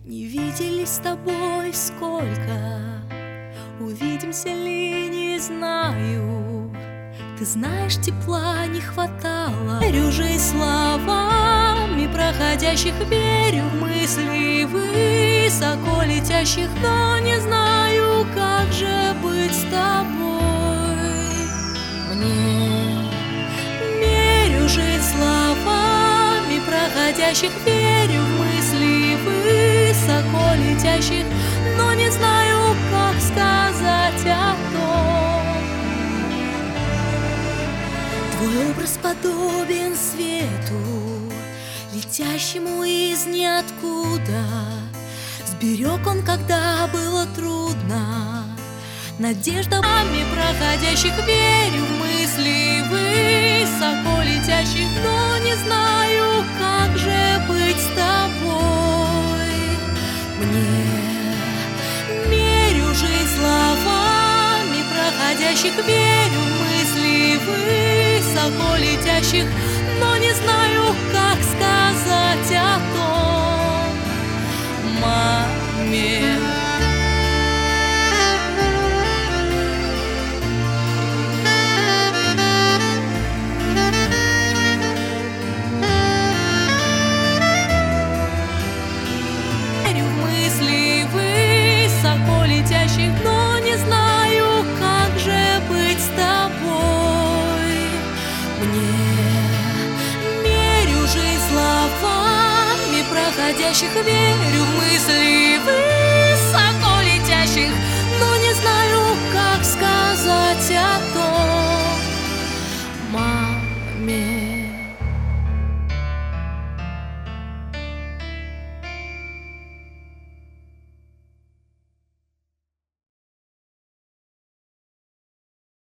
Не виделись с тобой сколько, увидимся ли, не знаю. Ты знаешь, тепла не хватало. Верю же словами проходящих, верю в мысли высоко летящих, но не знаю, как же быть с тобой. Мне верю жить словами проходящих, верю в мысли высоко летящих, но не знаю, как сказать о том. Твой образ подобен свету, летящему из ниоткуда. Сберег он, когда было трудно, надеждами проходящих, верю в мысли высоко летящих, но не знаю, как же быть с тобой. Мне верю жить словами проходящих, верю в мысли высоко летящих, но не знаю, как сказать о том маме. Но не знаю, как же быть с тобой. Мне верю жить словами проходящих, верю в мысли высоко летящих,